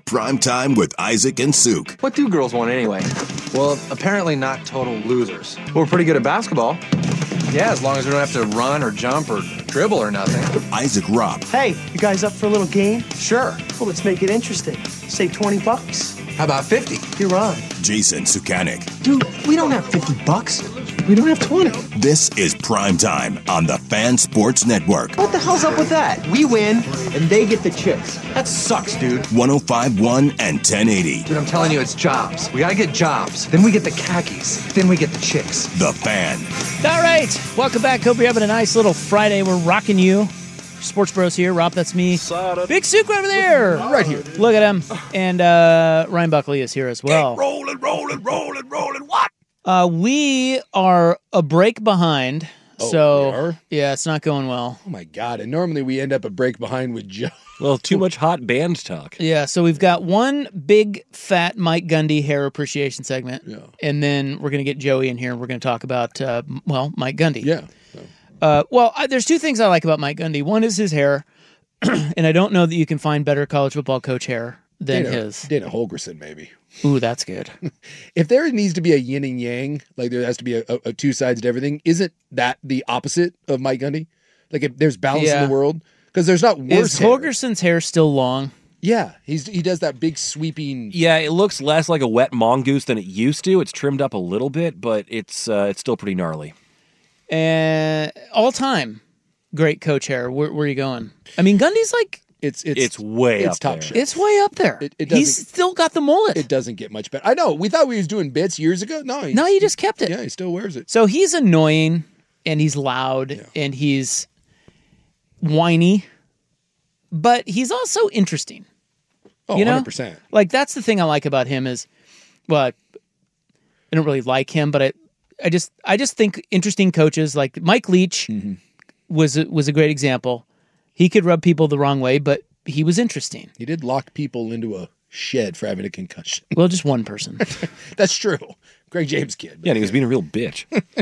Prime Time with Isaac and Suk. What do girls want anyway? Well, apparently not total losers. We're pretty good at basketball. Yeah, as long as we don't have to run or jump or dribble or nothing. Isaac Robb. Hey, you guys up for a little game? Sure. Well, let's make it interesting. Save $20. How about 50? You're on. Jason Sukanik. Dude, we don't have $50. We don't have 20. This is Prime Time on the Fan Sports Network. What the hell's up with that? We win, and they get the chicks. That sucks, dude. 105.1 and 1080. Dude, I'm telling you, it's jobs. We gotta get jobs. Then we get the khakis. Then we get the chicks. The Fan. All right. Welcome back. Hope you're having a nice little Friday. We're rocking you. Sports Bros here. Rob, that's me. Big Suk over there. Right here. Look at him. And Ryan Buckley is here as well. Rolling. What? We are a break behind. Oh, so, we are? yeah, it's not going well. Oh, my God. And normally we end up a break behind with Joe. Well, too much hot band talk. Yeah, so we've got one big, fat Mike Gundy hair appreciation segment. Yeah. And then we're going to get Joey in here, and we're going to talk about, Mike Gundy. Yeah. There's two things I like about Mike Gundy. One is his hair, and I don't know that you can find better college football coach hair than his. Dana Holgerson, maybe. Ooh, that's good. If there needs to be a yin and yang, like there has to be a two sides to everything, isn't that the opposite of Mike Gundy? Like if there's balance in the world? Because there's not worse Is hair. Holgerson's hair still long? Yeah, he does that big sweeping. Yeah, it looks less like a wet mongoose than it used to. It's trimmed up a little bit, but it's still pretty gnarly. And all time, great coach hair. Where are you going? I mean, Gundy's like It's way up top there. shit. it's way up there. It He's doesn't- still got the mullet. It doesn't get much better. I know. We thought we was doing bits years ago. No, He just kept it. Yeah, he still wears it. So he's annoying and he's loud and he's whiny, but he's also interesting. Oh, You know? 100%. Like that's the thing I like about him is, well, I don't really like him, but I just think interesting coaches like Mike Leach was a great example. He could rub people the wrong way, but he was interesting. He did lock people into a shed for having a concussion. Well, just one person. That's true. Greg James kid. Yeah, and he was being a real bitch.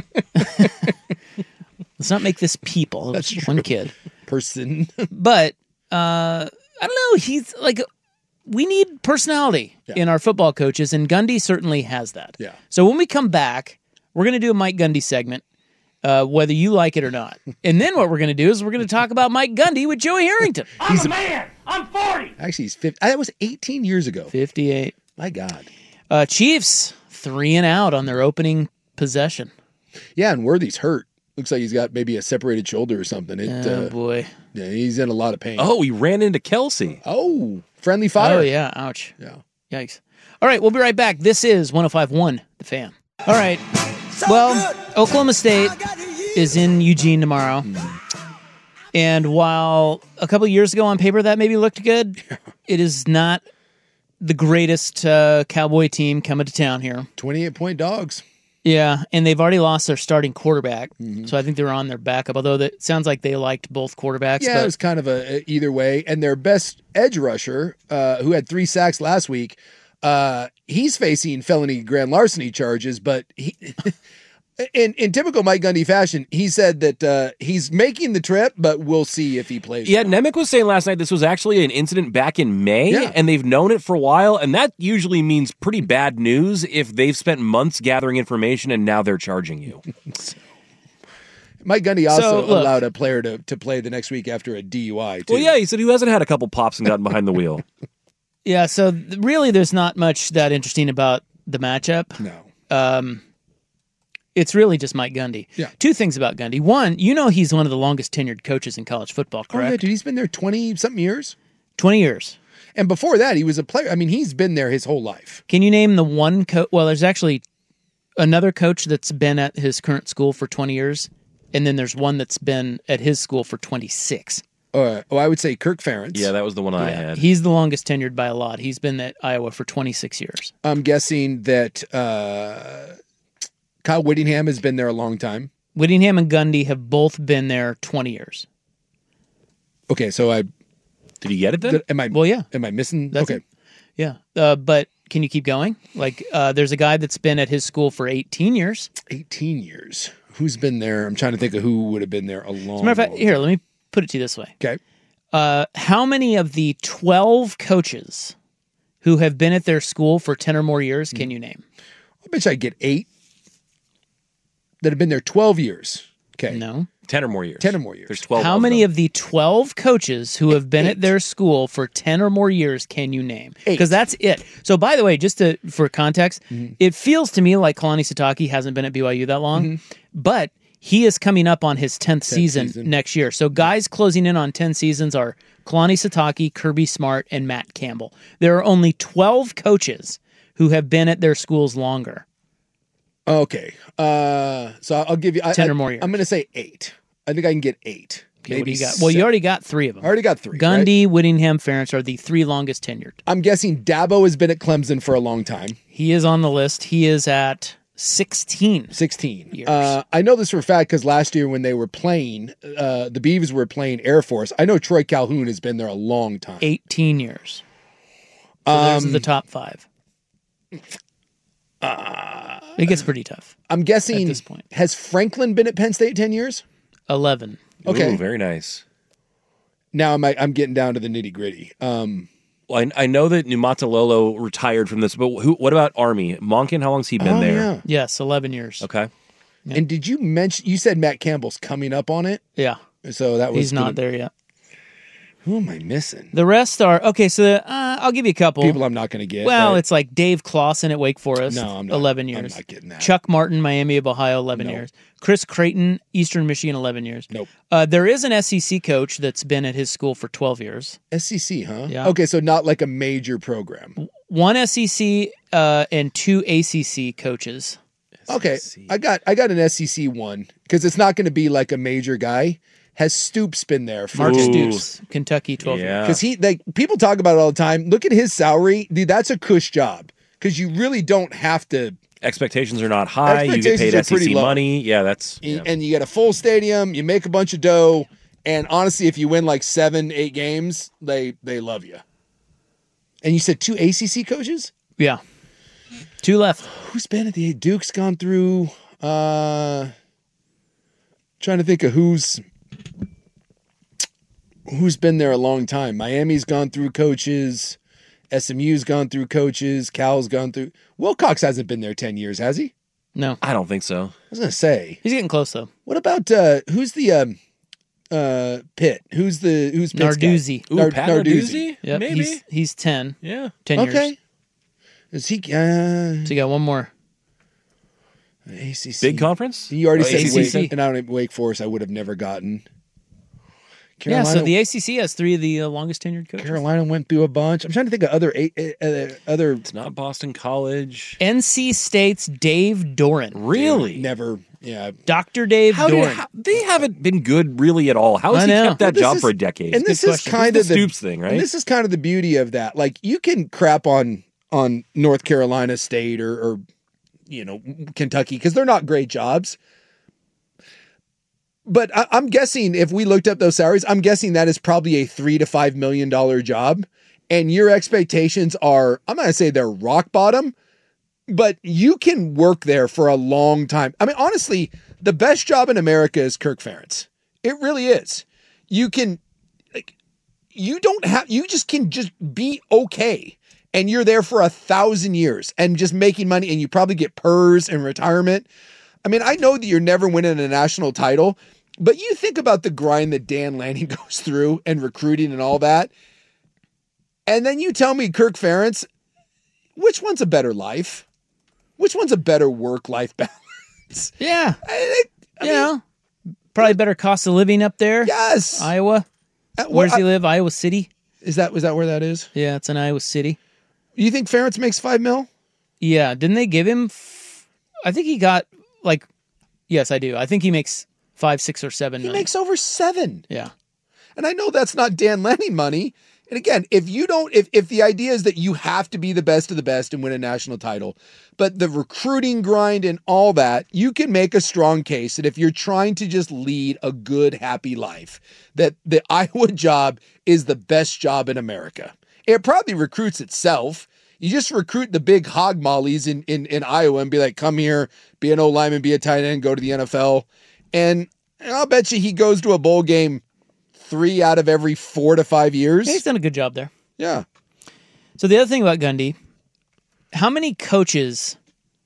Let's not make this people. It was That's one true. kid. Person. But I don't know. He's like, we need personality in our football coaches, and Gundy certainly has that. Yeah. So when we come back, we're going to do a Mike Gundy segment, whether you like it or not. And then what we're going to do is we're going to talk about Mike Gundy with Joey Harrington. I'm a man. I'm 40. Actually, he's 50. That was 18 years ago. 58. My God. Chiefs 3 and out on their opening possession. Yeah, and Worthy's hurt. Looks like he's got maybe a separated shoulder or something. Oh boy. Yeah, he's in a lot of pain. Oh, he ran into Kelsey. Oh, friendly fire. Oh yeah. Ouch. Yeah. Yikes. All right, we'll be right back. This is 105.1 The Fan. All right. Well, Oklahoma State is in Eugene tomorrow. And while a couple of years ago on paper that maybe looked good, it is not the greatest Cowboy team coming to town here. 28-point dogs. Yeah, and they've already lost their starting quarterback. So I think they're on their backup, although it sounds like they liked both quarterbacks. Yeah, but it was kind of a either way. And their best edge rusher, who had 3 sacks last week, he's facing felony grand larceny charges, but he... In typical Mike Gundy fashion, he said that he's making the trip, but we'll see if he plays. Yeah, Nemec was saying last night this was actually an incident back in May, and they've known it for a while, and that usually means pretty bad news if they've spent months gathering information and now they're charging you. Mike Gundy also look, allowed a player to play the next week after a DUI, too. Well, yeah, he said he hasn't had a couple pops and gotten behind the wheel. Yeah, so really there's not much that interesting about the matchup. No. It's really just Mike Gundy. Yeah. 2 things about Gundy. One, he's one of the longest tenured coaches in college football, Oh, yeah, correct? dude, he's been there 20-something years. 20 years. And before that, he was a player. I mean, he's been there his whole life. Can you name the one coach? Well, there's actually another coach that's been at his current school for 20 years, and then there's one that's been at his school for 26. I would say Kirk Ferentz. Yeah, that was the one I had. He's the longest tenured by a lot. He's been at Iowa for 26 years. I'm guessing that Kyle Whittingham has been there a long time. Whittingham and Gundy have both been there 20 years. Okay, so Did you get it then? Well, yeah. Am I missing? That's okay. it. Yeah. But can you keep going? Like, there's a guy that's been at his school for 18 years. 18 years. Who's been there? I'm trying to think of who would have been there a long, As a matter of fact, long here, time. let me put it to you this way. Okay. How many of the 12 coaches who have been at their school for 10 or more years can you name? I bet you I'd get 8 that have been there 12 years. Okay. No. 10 or more years. 10 or more years. There's 12. How of many them. of the 12 coaches who have been at their school for 10 or more years can you name? 8. Because that's it. So, by the way, for context, it feels to me like Kalani Sitake hasn't been at BYU that long, but he is coming up on his 10th season next year. So, guys closing in on 10 seasons are Kalani Sitake, Kirby Smart, and Matt Campbell. There are only 12 coaches who have been at their schools longer. Okay. So I'll give you 10 or more years. I'm going to say 8. I think I can get 8. Okay, what do Maybe you got? Well, you already got 3 of them. I already got 3. Gundy, right? Whittingham, Ferentz are the 3 longest tenured. I'm guessing Dabo has been at Clemson for a long time. He is on the list. He is at 16. 16 years. I know this for a fact because last year when they were playing, the Beavs were playing Air Force. I know Troy Calhoun has been there a long time. 18 years. So there's the top 5. It gets pretty tough. I'm guessing at this point. Has Franklin been at Penn State 10 years? 11. Okay. Ooh, very nice. Now I'm getting down to the nitty gritty. Well, I know that Numatalolo retired from this, but what about Army? Monken, how long's he been there? Yeah. Yes, 11 years. Okay. Yeah. And did you mention, you said Matt Campbell's coming up on it? Yeah. So that was He's not there yet. Who am I missing? The rest are, okay, so I'll give you a couple. People I'm not going to get. Well, right? it's like Dave Clawson at Wake Forest, No, I'm not, 11 years. I'm not getting that. Chuck Martin, Miami of Ohio, 11 Nope. years. Chris Creighton, Eastern Michigan, 11 years. Nope. There is an SEC coach that's been at his school for 12 years. SEC, huh? Yeah. Okay, so not like a major program. 1 SEC and 2 ACC coaches. Okay, I got an SEC one because it's not going to be like a major guy. Has Stoops been there for Mark 10 Stoops, Kentucky, 12 years. Yeah. Because people talk about it all the time. Look at his salary, dude. That's a cush job because you really don't have to. Expectations are not high. You get Expectations paid are SEC pretty low. money. Yeah, that's. Yeah. And you get a full stadium. You make a bunch of dough, and honestly, if you win like 7-8 games, they love you. And you said 2 ACC coaches? Yeah. 2 left. Who's been at the Duke's gone through? Trying to think of who's been there a long time. Miami's gone through coaches. SMU's gone through coaches. Cal's gone through. Wilcox hasn't been there 10 years, has he? No. I don't think so. I was going to say. He's getting close, though. What about who's the Pitt? Who's Pitt's guy? Narduzzi. Ooh, Pat Narduzzi? Narduzzi? Yep. Maybe. He's 10. Yeah. 10 Okay. years. Is he So you got one more. ACC? Big conference? You already said ACC. Wake, and I don't Wake Forest. I would have never gotten. Yeah, so the ACC has 3 of the longest tenured coaches. Carolina went through a bunch. I'm trying to think of other. It's not Boston College. NC State's Dave Doran. Really? Never. Yeah. Dr. Dave Doran. They haven't been good really at all. How has I he know. kept that Well, this job is- for a decade? And this Good is question. kind It's of the Stoops thing, right? And this is kind of the beauty of that. Like you can crap on North Carolina State or Kentucky because they're not great jobs. But I'm guessing if we looked up those salaries, I'm guessing that is probably a $3 to $5 million job. And your expectations are, I'm not going to say they're rock bottom, but you can work there for a long time. I mean, honestly, the best job in America is Kirk Ferentz. It really is. You can, you just can be okay. And you're there for 1,000 years and just making money, and you probably get PERS and retirement. I mean, I know that you're never winning a national title, but you think about the grind that Dan Lanning goes through and recruiting and all that. And then you tell me Kirk Ferentz, which one's a better life? Which one's a better work-life balance? Yeah. I mean, Probably better cost of living up there. yes. Iowa. Where does he live? Iowa City? Was that where that is? Yeah, it's in Iowa City. You think Ferentz makes $5 million? Yeah. Didn't they give him? I think he got yes, I do. I think he makes 5, 6, or 7 He million. makes over 7. Yeah. And I know that's not Dan Lanning money. And again, if the idea is that you have to be the best of the best and win a national title, but the recruiting grind and all that, you can make a strong case that if you're trying to just lead a good, happy life, that the Iowa job is the best job in America. It probably recruits itself. You just recruit the big hog mollies in Iowa and be like, come here, be an O-lineman, be a tight end, go to the NFL. And I'll bet you he goes to a bowl game 3 out of every 4 to 5 years. He's done a good job there. Yeah. So the other thing about Gundy, how many coaches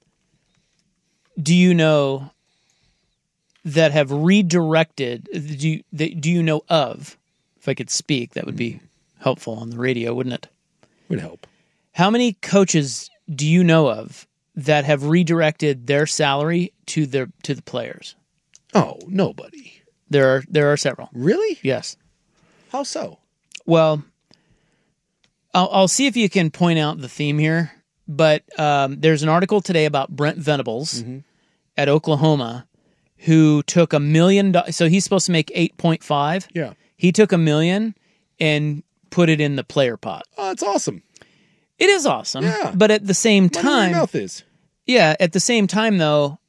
do you know that have redirected? Do you know of? If I could speak, that would be helpful on the radio, wouldn't it? Would help. How many coaches do you know of that have redirected their salary to the players? Oh, nobody. There are several. Really? Yes. How so? Well, I'll see if you can point out the theme here. But there's an article today about Brent Venables at Oklahoma, who took $1 million. So he's supposed to make 8.5. Yeah. He took $1 million and put it in the player pot. Oh, that's awesome. It is awesome. Yeah. But at the same Money where time, your mouth is. yeah. At the same time, though,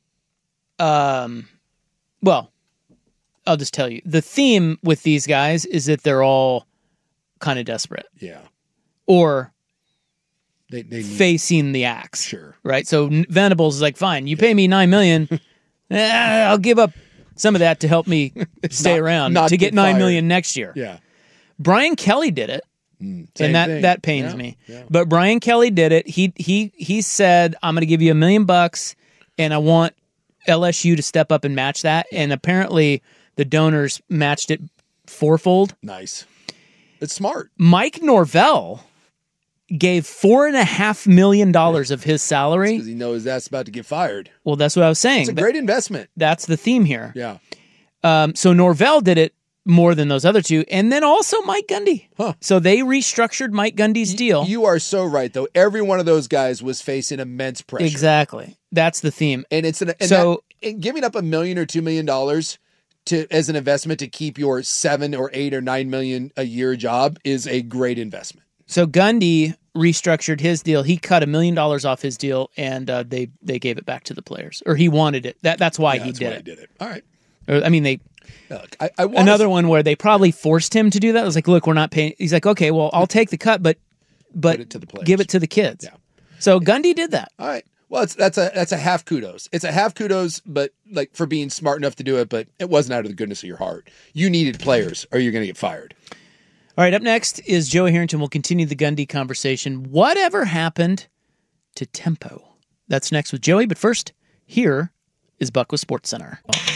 well, I'll just tell you the theme with these guys is that they're all kind of desperate. Yeah. Or They need, facing the axe. Sure. Right? So Venables is like, fine, you pay me $9 million. I'll give up some of that to help me stay around not to get get $9 fired. million next year. Yeah. Brian Kelly did it. Same And thing. that pains Yeah, me. yeah. But Brian Kelly did it. He said, I'm going to give you $1 million and I want LSU to step up and match that. And apparently the donors matched it fourfold. Nice. It's smart. Mike Norvell gave $4.5 million of his salary. Because he knows that's about to get fired. Well, that's what I was saying. It's a great investment. That's the theme here. Yeah. So Norvell did it more than those other two. And then also Mike Gundy. Huh. So they restructured Mike Gundy's deal. You are so right, though. Every one of those guys was facing immense pressure. Exactly. That's the theme. And it's and giving up $1 million or $2 million as an investment to keep your $7 or $8 or $9 million a year job is a great investment. So Gundy restructured his deal. He cut $1 million off his deal, and they gave it back to the players, or he wanted it. That's why he did it. All right. I mean, they. Look, Another one where they probably forced him to do that. It was like, look, we're not paying. He's like, okay, well, I'll take the cut, but it to the players. give it to the kids. Yeah. So Gundy did that. All right. Well, that's a half kudos. It's a half kudos, but like for being smart enough to do it, but it wasn't out of the goodness of your heart. You needed players, or you're going to get fired. All right, up next is Joey Harrington. We'll continue the Gundy conversation. Whatever happened to tempo? That's next with Joey, but first, here is Buck with Sports Center.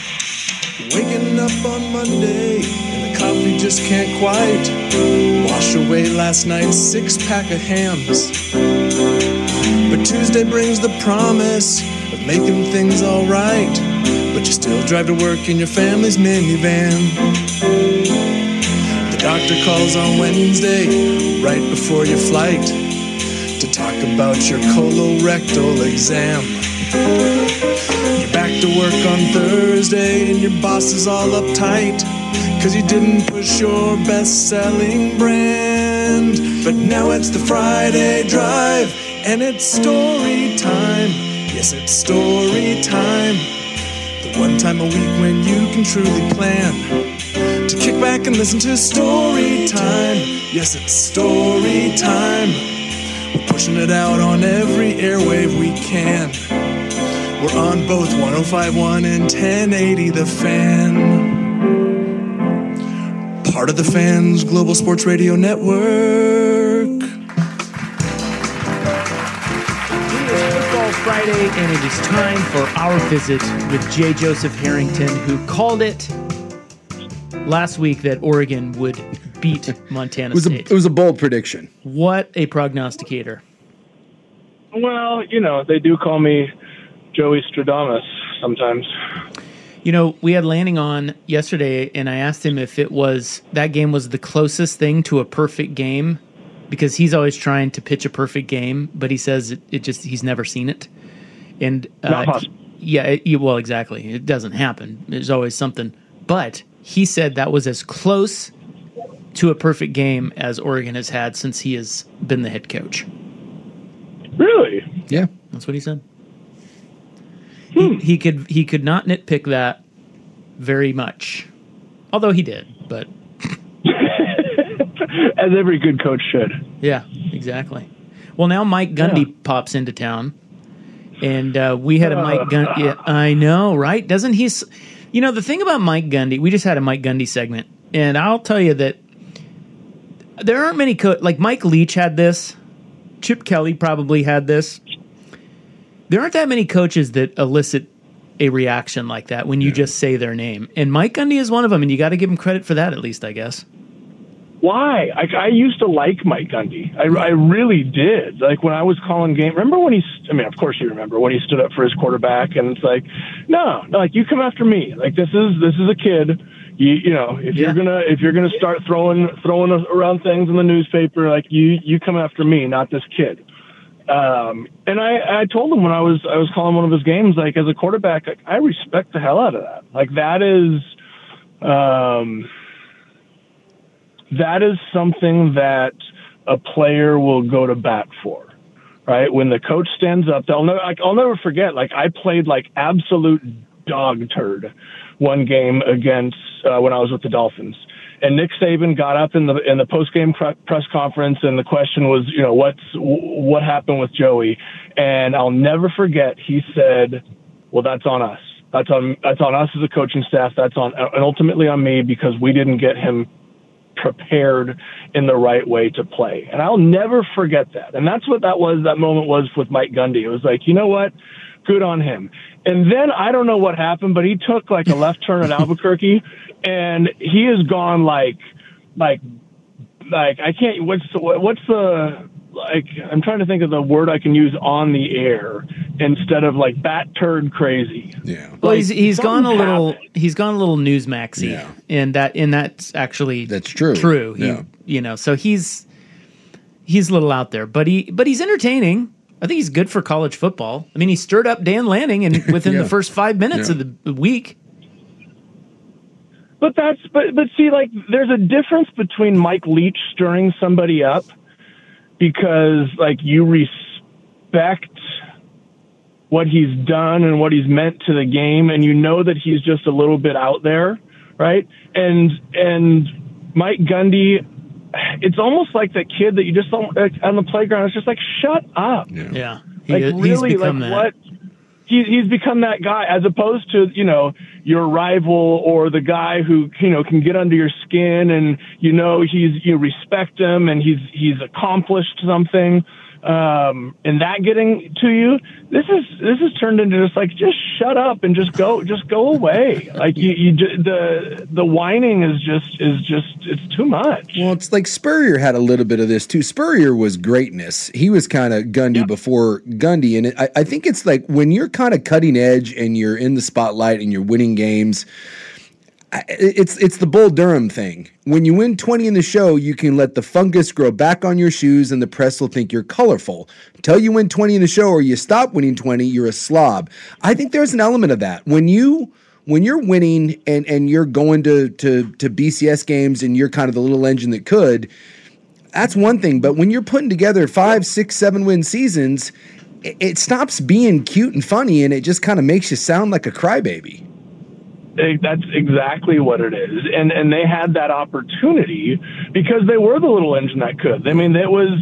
Waking up on Monday and the coffee just can't quite wash away last night's 6-pack of hams. But Tuesday brings the promise of making things all right, but you still drive to work in your family's minivan. The doctor calls on Wednesday right before your flight to talk about your colorectal exam. You're back to work on Thursday and your boss is all uptight 'cause you didn't push your best-selling brand. But now it's the Friday drive and it's story time. Yes, it's story time. The one time a week when you can truly plan to kick back and listen to story time. Yes, it's story time. We're pushing it out on every airwave we can. We're on both 105.1 and 1080 The Fan. Part of the Fan's Global Sports Radio Network. It is Football Friday, and it is time for our visit with J. Joseph Harrington, who called it last week that Oregon would beat Montana State. It was a bold prediction. What a prognosticator. Well, you know, they do call me Joey Stradamus sometimes. You know, we had Lanning on yesterday, and I asked him if that game was the closest thing to a perfect game, because he's always trying to pitch a perfect game, but he says he's never seen it. And Not possible. Well, exactly. It doesn't happen. There's always something. But he said that was as close to a perfect game as Oregon has had since he has been the head coach. Really? Yeah. That's what he said. He could not nitpick that very much, although he did. But as every good coach should. Yeah, exactly. Well, now Mike Gundy pops into town, and we had a Mike Gundy. Yeah, I know, right? Doesn't he? The thing about Mike Gundy, we just had a Mike Gundy segment, and I'll tell you that There aren't many like Mike Leach had this. Chip Kelly probably had this. There aren't that many coaches that elicit a reaction like that when you just say their name. And Mike Gundy is one of them, and you got to give him credit for that at least, I guess. Why? I used to like Mike Gundy. I really did. Like when I was calling game. Remember when of course you remember when he stood up for his quarterback, and it's like, no, like you come after me. Like this is a kid. You know, if you're gonna start throwing around things in the newspaper, like you come after me, not this kid. And I told him when I was calling one of his games, like as a quarterback, like, I respect the hell out of that. Like that is something that a player will go to bat for, right? When the coach stands up, I'll never forget. Like I played like absolute dog turd one game against when I was with the Dolphins. And Nick Saban got up in the post-game press conference, and the question was, you know, what happened with Joey? And I'll never forget. He said, "Well, that's on us. That's on us as a coaching staff. And ultimately on me because we didn't get him prepared in the right way to play." And I'll never forget that. And that's what that moment was with Mike Gundy. It was like, you know what? Good on him. And then I don't know what happened, but he took like a left turn at Albuquerque, and he has gone like I can't. What's the like? I'm trying to think of the word I can use on the air instead of like bat turd crazy. Yeah. Well, Like, he's gone a little. happened. He's gone a little Newsmaxy, Yeah. and that's actually That's true. True. Yeah. You know, so he's a little out there, but he's entertaining. I think he's good for college football. I mean, he stirred up Dan Lanning, and within Yeah. the first 5 minutes of the week. But see, like, there's a difference between Mike Leach stirring somebody up because, like, you respect what he's done and what he's meant to the game, and you know that he's just a little bit out there, right? And Mike Gundy, it's almost like that kid that you just don't, like, on the playground. It's just like, shut up. Yeah, Like he's really, become like that. what? He's become that guy, as opposed to, you know, your rival or the guy who, you know, can get under your skin, and you respect him and he's accomplished something. And that getting to you, this is turned into just shut up and just go away. Like the whining is just it's too much. Well, it's like Spurrier had a little bit of this too. Spurrier was greatness. He was kind of Gundy before Gundy, and I think it's like when you're kind of cutting edge and you're in the spotlight and you're winning games. It's the Bull Durham thing. When you win 20 in the show, you can let the fungus grow back on your shoes and the press will think you're colorful. Until you win 20 in the show or you stop winning 20, you're a slob. I think there's an element of that. When you're winning and you're going to BCS games and you're kind of the little engine that could, that's one thing. But when you're putting together 5, 6, 7 win seasons, it stops being cute and funny, and it just kind of makes you sound like a crybaby. That's exactly what it is. And they had that opportunity because they were the little engine that could. I mean, it was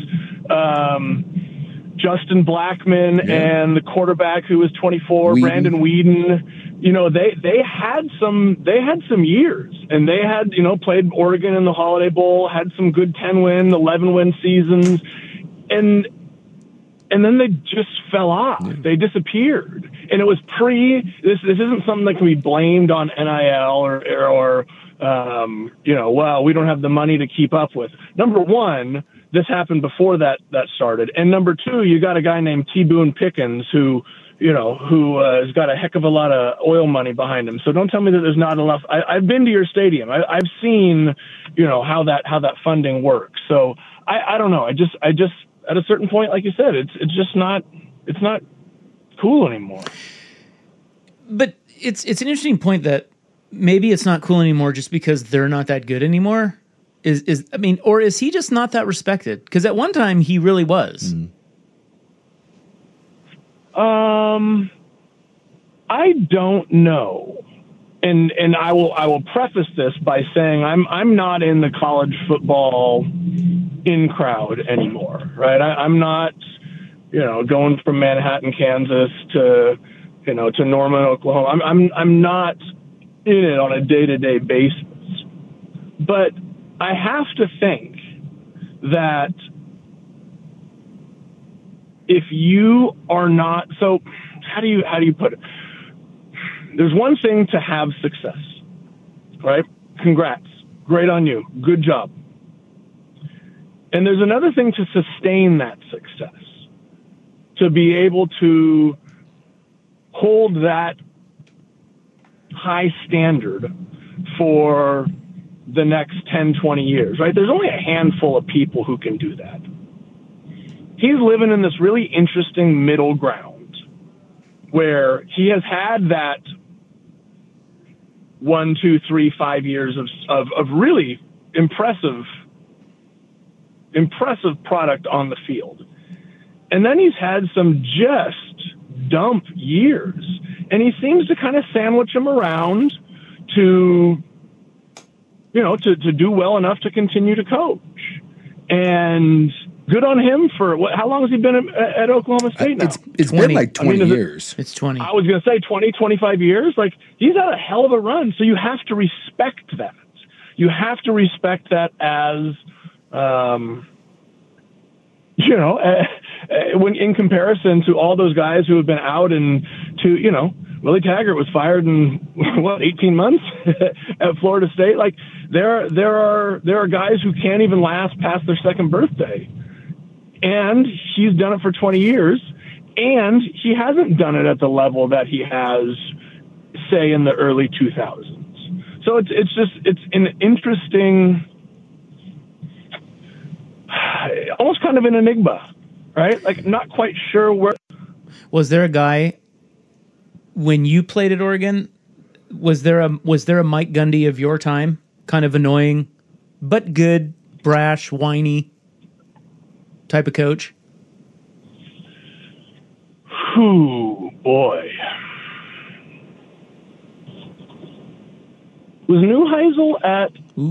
Justin Blackman and the quarterback who was 24, Brandon Whedon. You know, they had some years, and they had, you know, played Oregon in the Holiday Bowl, had some good 10-win, 11-win seasons, and then they just fell off. Yeah. They disappeared. And it was this isn't something that can be blamed on NIL or you know, well, we don't have the money to keep up with. Number one, this happened before that started. And number two, you got a guy named T. Boone Pickens who has got a heck of a lot of oil money behind him. So don't tell me that there's not enough. I've been to your stadium. I've seen, you know, how that funding works. So I don't know. I just at a certain point, like you said, it's not cool anymore. But it's an interesting point that maybe it's not cool anymore just because they're not that good anymore. Or is he just not that respected? Because at one time he really was. I don't know. And I will preface this by saying I'm not in the college football in crowd anymore, right? I'm not, you know, going from Manhattan, Kansas to, you know, to Norman, Oklahoma. I'm not in it on a day-to-day basis. But I have to think that if you are not, so how do you put it? There's one thing to have success, right? Congrats. Great on you. Good job. And there's another thing to sustain that success, to be able to hold that high standard for the next 10, 20 years, right? There's only a handful of people who can do that. He's living in this really interesting middle ground where he has had that 1, 2, 3, 5 years of really impressive product on the field. And then he's had some just dump years. And he seems to kind of sandwich them around to do well enough to continue to coach. And good on him for how long has he been at Oklahoma State now? It's been like 20 years. It's 20. I was going to say 20, 25 years. Like, he's had a hell of a run. So you have to respect that. You have to respect that as, when in comparison to all those guys who have been out and Willie Taggart was fired in 18 months at Florida State. Like, there are guys who can't even last past their second birthday. And he's done it for 20 years, and he hasn't done it at the level that he has, say, in the early 2000s. So it's an interesting, almost kind of an enigma, right? Like, not quite sure where. Was there a guy when you played at Oregon? Was there a Mike Gundy of your time, kind of annoying, but good, brash, whiny type of coach? Ooh, boy. Was Neuheisel at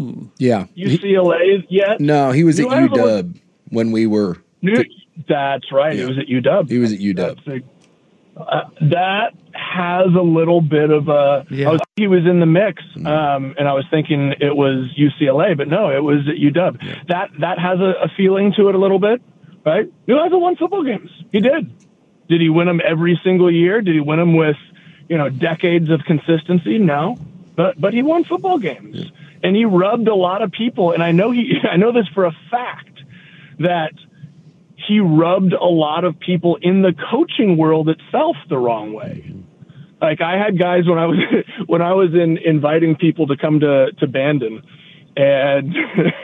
UCLA yet? No, he was at UW when we were. That's right. Yeah. It was at UW. He was at UW. That has a little bit of a. Yeah. He was in the mix, and I was thinking it was UCLA, but no, it was at UW. Yeah. That has a feeling to it a little bit, right? Neuheisel won football games. He did. Did he win them every single year? Did he win them with, decades of consistency? No, but he won football games, and he rubbed a lot of people. And I know this for a fact that he rubbed a lot of people in the coaching world itself the wrong way. Like, I had guys when I was inviting people to come to Bandon, and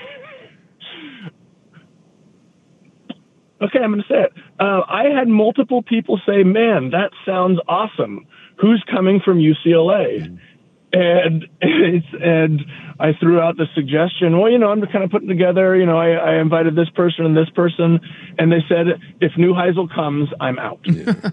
okay, I'm going to say it. I had multiple people say, "Man, that sounds awesome. Who's coming from UCLA?" And I threw out the suggestion, well, I'm kind of putting together, I invited this person and this person, and they said, if Neuheisel comes, I'm out. Yeah.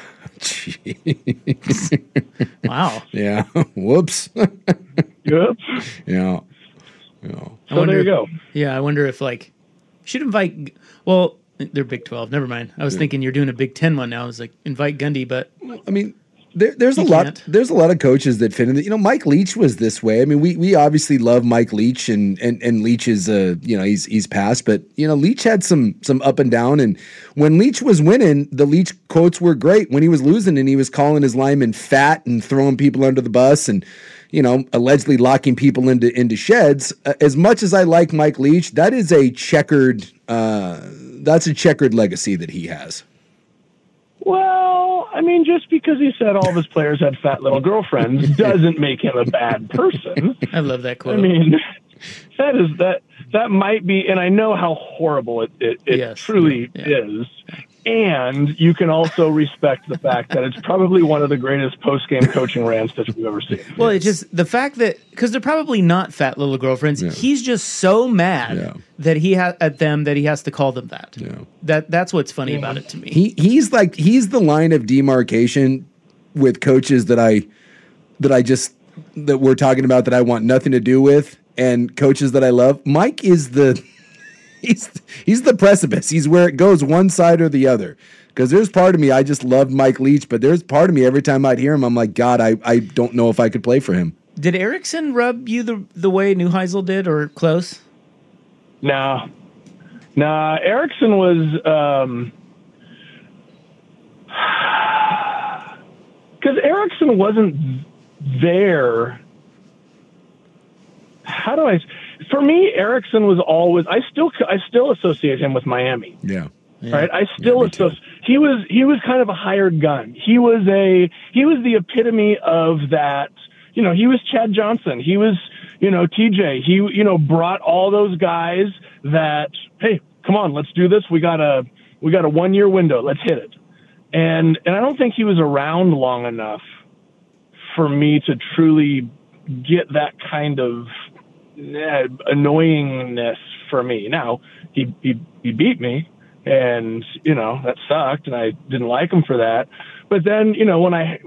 Wow. Yeah. Whoops. Yep. Yeah. So there you go. Yeah, I wonder if, should invite, well, they're Big 12. Never mind. I was thinking you're doing a Big 10 one now. I was like, invite Gundy, but I mean, There's a lot of coaches that fit in. Mike Leach was this way. I mean, we obviously love Mike Leach, and Leach is he's passed, but Leach had some up and down. And when Leach was winning, the Leach quotes were great. When he was losing, and he was calling his linemen fat and throwing people under the bus, and allegedly locking people into sheds. As much as I like Mike Leach, that is a checkered legacy that he has. Well, I mean, just because he said all of his players had fat little girlfriends doesn't make him a bad person. I love that quote. I mean, that might be, and I know how horrible it truly is. And you can also respect the fact that it's probably one of the greatest post-game coaching rants that we've ever seen. Well, it's just the fact that, because they're probably not fat little girlfriends, he's just so mad that he at them that he has to call them that. Yeah. That's what's funny about it to me. He's the line of demarcation with coaches that we're talking about that I want nothing to do with, and coaches that I love. Mike is he's the precipice. He's where it goes one side or the other. Because there's part of me, I just loved Mike Leach, but there's part of me, every time I'd hear him, I'm like, God, I don't know if I could play for him. Did Erickson rub you the way Neuheisel did, or close? No. Nah, Erickson was because Erickson wasn't there. For me, Erickson was always. I still associate him with Miami. Yeah. Right. I still associate. He was kind of a hired gun. He was the epitome of that. You know, he was Chad Johnson. He was, TJ. He, brought all those guys that, hey, come on, let's do this. We got a 1 year window. Let's hit it. And I don't think he was around long enough for me to truly get that kind of annoyingness for me. Now he beat me, and that sucked, and I didn't like him for that. But then when I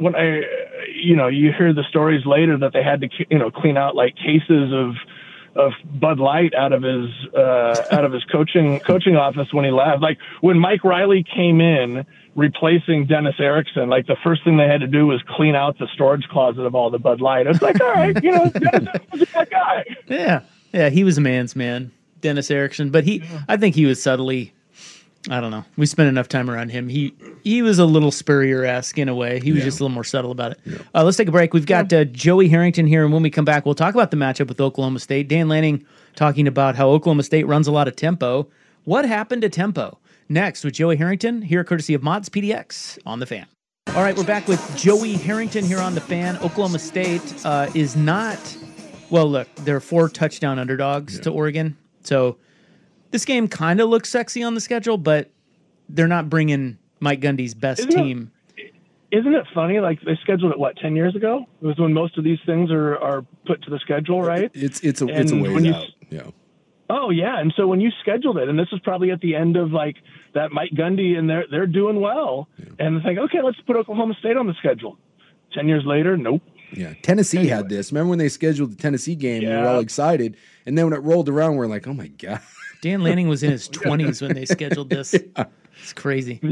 you hear the stories later that they had to clean out like cases of Bud Light out of his coaching office when he left. Like when Mike Riley came in replacing Dennis Erickson, like the first thing they had to do was clean out the storage closet of all the Bud Light. It's like, all right, Dennis was a good guy. Yeah, he was a man's man, Dennis Erickson. But I think he was subtly, I don't know. We spent enough time around him. He was a little Spurrier-esque in a way. He was just a little more subtle about it. Yeah. Let's take a break. We've got Joey Harrington here, and when we come back, we'll talk about the matchup with Oklahoma State. Dan Lanning talking about how Oklahoma State runs a lot of tempo. What happened to tempo? Next with Joey Harrington, here courtesy of Mods PDX on The Fan. All right, we're back with Joey Harrington here on The Fan. Oklahoma State is not, well, look, they're 4 touchdown underdogs to Oregon. So this game kind of looks sexy on the schedule, but they're not bringing Mike Gundy's best team. Isn't it funny? Like they scheduled it 10 years ago? It was when most of these things are put to the schedule, right? It's a ways out. Yeah. Oh yeah, and so when you scheduled it, and this is probably at the end of like that Mike Gundy, and they're doing well, and it's like, okay, let's put Oklahoma State on the schedule. 10 years later, nope. Yeah, Tennessee had this. Remember when they scheduled the Tennessee game? Yeah. We were all excited, and then when it rolled around, we're like, oh my god. Dan Lanning was in his 20s when they scheduled this. Yeah. It's crazy.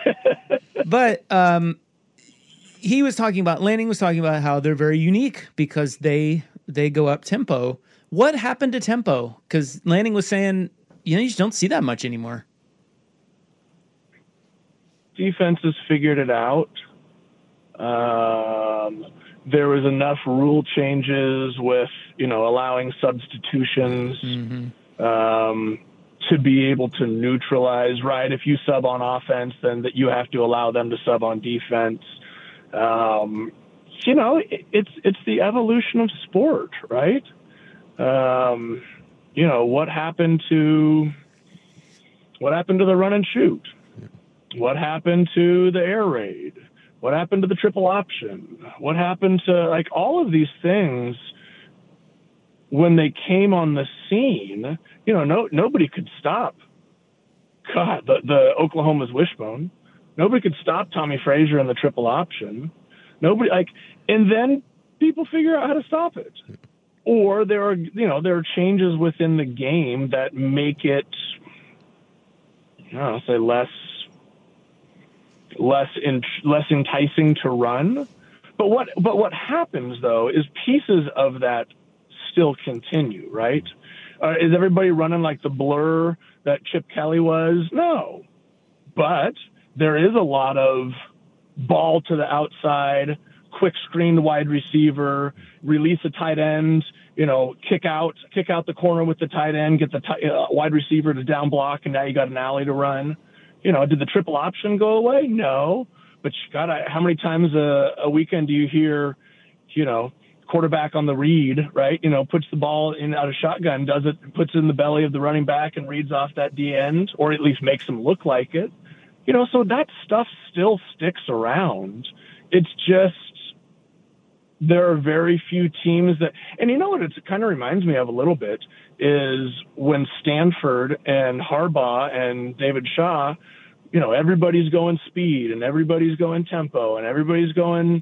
But Lanning was talking about how they're very unique because they go up tempo. What happened to tempo? Because Lanning was saying, you just don't see that much anymore. Defenses figured it out. There was enough rule changes with, allowing substitutions to be able to neutralize, right? If you sub on offense, then that you have to allow them to sub on defense. It's the evolution of sport, right? What happened to the run and shoot? What happened to the air raid? What happened to the triple option? What happened to all of these things when they came on the scene? Nobody could stop. God, the Oklahoma's wishbone. Nobody could stop Tommy Frazier in the triple option. Nobody and then people figure out how to stop it. Or there are changes within the game that make it, say less enticing to run. But what happens though is pieces of that still continue, right? Is everybody running like the blur that Chip Kelly was? No, but there is a lot of ball to the outside, quick screen to wide receiver, release a tight end, kick out the corner with the tight end, get the wide receiver to down block, and now you got an alley to run. Did the triple option go away? No, but how many times a weekend do you hear, quarterback on the read, right? Puts the ball in out of shotgun, puts it in the belly of the running back and reads off that D end, or at least makes him look like it. So that stuff still sticks around. It's just there are very few teams that, and what it kind of reminds me of a little bit is when Stanford and Harbaugh and David Shaw, everybody's going speed and everybody's going tempo and everybody's going,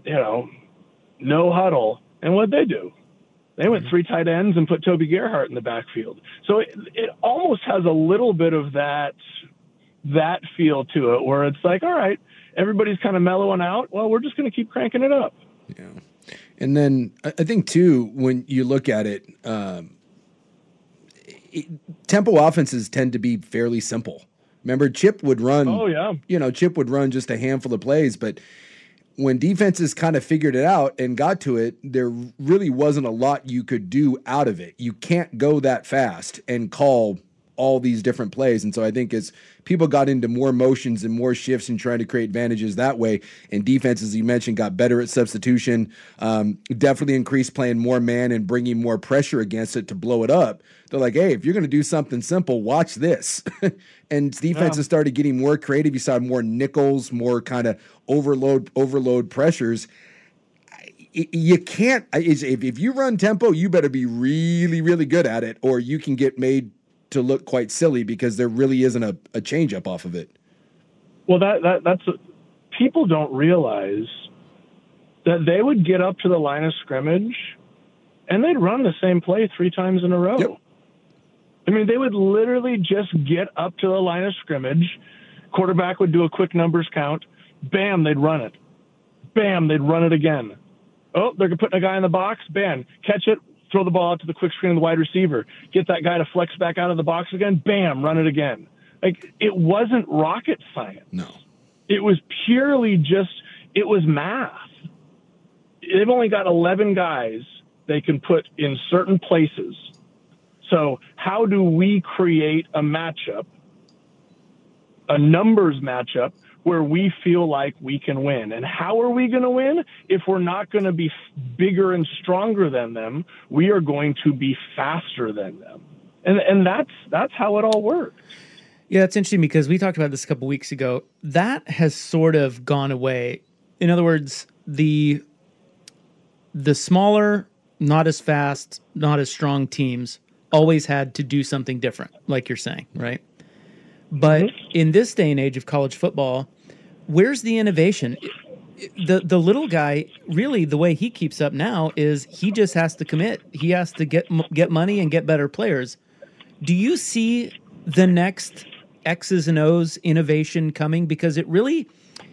no huddle. And what'd they do? They went 3 tight ends and put Toby Gerhart in the backfield. So it almost has a little bit of that feel to it where it's like, all right, everybody's kind of mellowing out. Well, we're just going to keep cranking it up. Yeah. And then I think too, when you look at it, tempo offenses tend to be fairly simple. Remember, Chip would run. Oh yeah. Chip would run just a handful of plays, but when defenses kind of figured it out and got to it, there really wasn't a lot you could do out of it. You can't go that fast and call all these different plays. And so I think as people got into more motions and more shifts and trying to create advantages that way, and defense, as you mentioned, got better at substitution, definitely increased playing more man and bringing more pressure against it to blow it up. They're like, hey, if you're going to do something simple, watch this. And defenses started getting more creative. You saw more nickels, more kind of overload pressures. You can't, if you run tempo, you better be really, really good at it, or you can get made to look quite silly because there really isn't a change up off of it. Well, that's people don't realize that they would get up to the line of scrimmage and they'd run the same play 3 times in a row. Yep. I mean, they would literally just get up to the line of scrimmage. Quarterback would do a quick numbers count. Bam, they'd run it. Bam, they'd run it again. Oh, they're putting a guy in the box. Bam, catch it. Throw the ball out to the quick screen of the wide receiver. Get that guy to flex back out of the box again. Bam, run it again. Like, it wasn't rocket science. No. It was purely it was math. They've only got 11 guys they can put in certain places. So how do we create a matchup, a numbers matchup, where we feel like we can win? And how are we going to win? If we're not going to be bigger and stronger than them, we are going to be faster than them. And that's how it all works. Yeah, it's interesting because we talked about this a couple weeks ago. That has sort of gone away. In other words, the smaller, not as fast, not as strong teams always had to do something different, like you're saying, right? But in this day and age of college football, where's the innovation? The little guy, really, the way he keeps up now is he just has to commit. He has to get money and get better players. Do you see the next X's and O's innovation coming? Because there really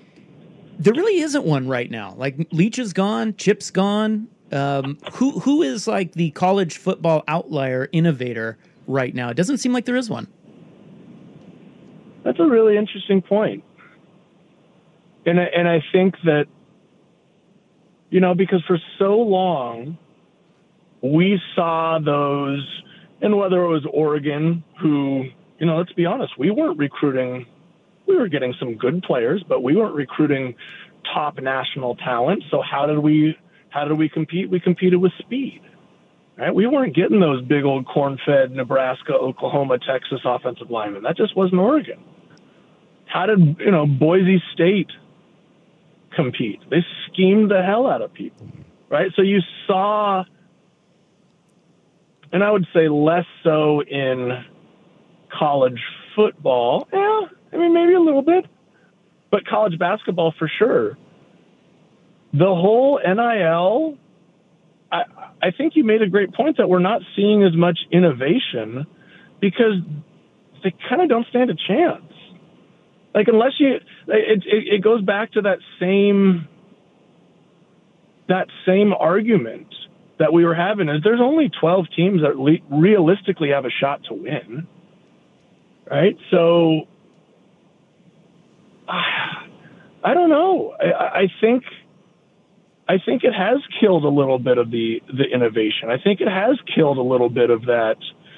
isn't one right now. Like, Leach is gone, Chip's gone. Who is like the college football outlier innovator right now? It doesn't seem like there is one. That's a really interesting point. And I think that, because for so long we saw those, and whether it was Oregon, who, let's be honest, we weren't recruiting. We were getting some good players, but we weren't recruiting top national talent. So how did we compete? We competed with speed, right? We weren't getting those big old corn-fed Nebraska, Oklahoma, Texas offensive linemen. That just wasn't Oregon. How did, Boise State compete? They schemed the hell out of people, right? So you saw, and I would say less so in college football. Yeah, I mean, maybe a little bit, but college basketball for sure. The whole NIL, I think you made a great point that we're not seeing as much innovation because they kind of don't stand a chance. Like, unless it goes back to that same argument that we were having, is there's only 12 teams that realistically have a shot to win, right? So I don't know. I think it has killed a little bit of the innovation. I think it has killed a little bit of that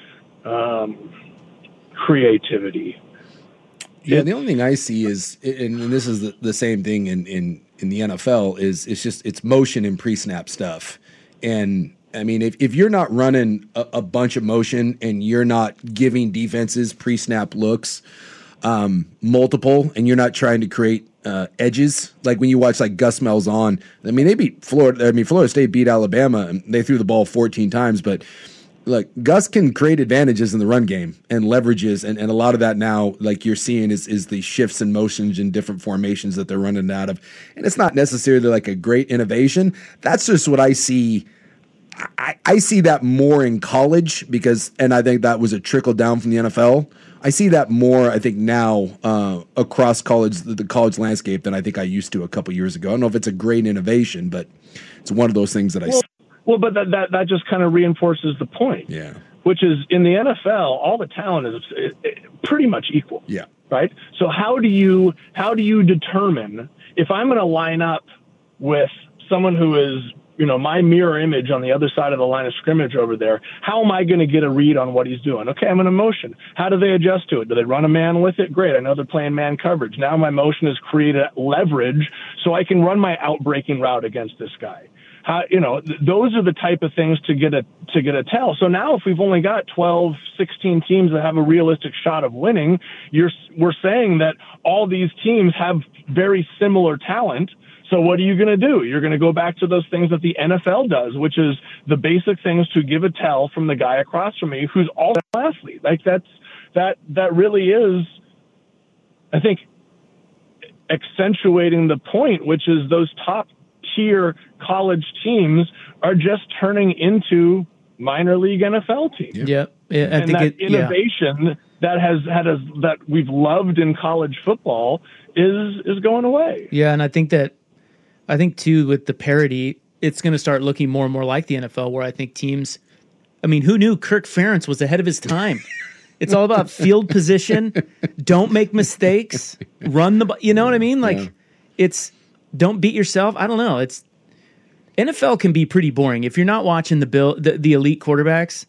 creativity. Yeah, the only thing I see is, and this is the same thing in the NFL, is it's motion and pre-snap stuff. And I mean, if you're not running a bunch of motion and you're not giving defenses pre-snap looks, multiple, and you're not trying to create edges, like when you watch like Gus Malzahn, I mean, they beat Florida State beat Alabama, and they threw the ball 14 times, but look, Gus can create advantages in the run game and leverages, and a lot of that now, like you're seeing, is the shifts and motions and different formations that they're running out of. And it's not necessarily like a great innovation. That's just what I see. I see that more in college and I think that was a trickle down from the NFL. I see that more, I think, now across the college landscape than I think I used to a couple years ago. I don't know if it's a great innovation, but it's one of those things that I see. Well, but that just kind of reinforces the point. Yeah. which is in the NFL, all the talent is pretty much equal. Yeah. Right. So how do you determine if I'm going to line up with someone who is, my mirror image on the other side of the line of scrimmage over there, how am I going to get a read on what he's doing? Okay, I'm in a motion. How do they adjust to it? Do they run a man with it? Great. I know they're playing man coverage. Now my motion has created leverage so I can run my outbreaking route against this guy. Those are the type of things to get a tell. So now if we've only got 12, 16 teams that have a realistic shot of winning, we're saying that all these teams have very similar talent. So what are you going to do? You're going to go back to those things that the NFL does, which is the basic things to give a tell from the guy across from me who's also an athlete. Like that really is, I think, accentuating the point, which is those top tier college teams are just turning into minor league NFL teams. Yep. Yeah, I think that innovation that we've loved in college football is going away. Yeah, and I think too with the parity, it's going to start looking more and more like the NFL, where I think teams. I mean, who knew Kirk Ferentz was ahead of his time? It's all about field position. Don't make mistakes. Run the. You know what I mean? Like it's. Don't beat yourself. I don't know. It's NFL can be pretty boring if you're not watching the elite quarterbacks.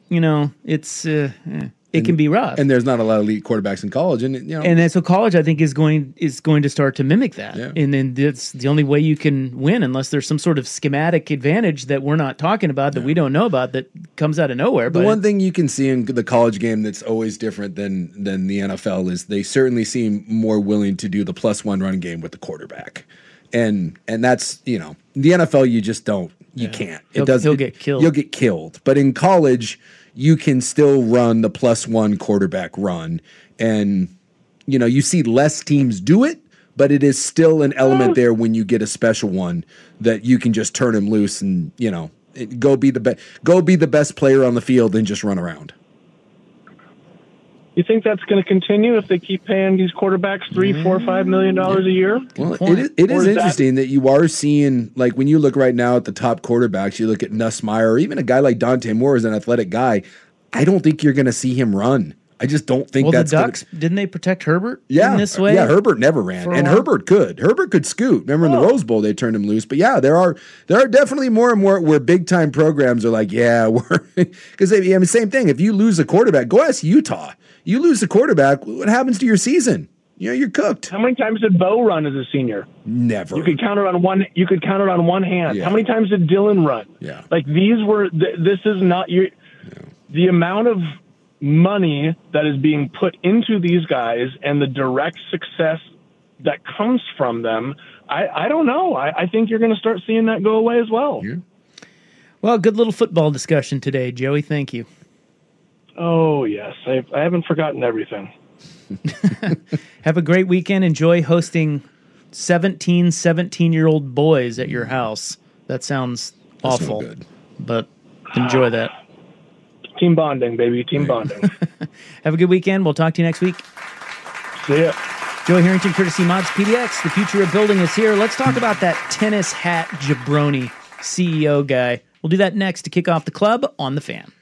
It can be rough. And there's not a lot of elite quarterbacks in college, and then so college I think is going to start to mimic that. Yeah. And then that's the only way you can win, unless there's some sort of schematic advantage that we're not talking about, that we don't know about, that comes out of nowhere. The one thing you can see in the college game that's always different than the NFL is they certainly seem more willing to do the +1 run game with the quarterback. And that's, the NFL, you just don't, you can't. He'll get killed. You'll get killed. But in college, you can still run the +1 quarterback run. And, you see less teams do it, but it is still an element there when you get a special one that you can just turn him loose and, go be the best player on the field and just run around. You think that's going to continue if they keep paying these quarterbacks $3, $4, $5 million a year? Well, it is interesting that you are seeing, like, when you look right now at the top quarterbacks, you look at Nussmeier, or even a guy like Dante Moore is an athletic guy. I don't think you're going to see him run. I just don't think that's the Ducks. Didn't they protect Herbert in this way? Yeah, Herbert never ran, and Herbert could. Herbert could scoot. Remember in the Rose Bowl they turned him loose. But yeah, there are definitely more and more where big time programs are like, we're because same thing. If you lose a quarterback, go ask Utah. You lose a quarterback, what happens to your season? You're cooked. How many times did Bo run as a senior? Never. You could count it on one. You could count it on one hand. Yeah. How many times did Dylan run? Yeah. Like these were. This is not your. Yeah. The amount of money that is being put into these guys and the direct success that comes from them. I don't know. I think you're going to start seeing that go away as well. Yeah. Well, good little football discussion today, Joey. Thank you. Oh, yes. I haven't forgotten everything. Have a great weekend. Enjoy hosting 17-year-old boys at your house. That sounds awful, but enjoy that. Team bonding, baby. Team bonding. Have a good weekend. We'll talk to you next week. See ya. Joey Harrington, courtesy Mods PDX. The future of building is here. Let's talk about that tennis hat jabroni CEO guy. We'll do that next to kick off the club on The Fan.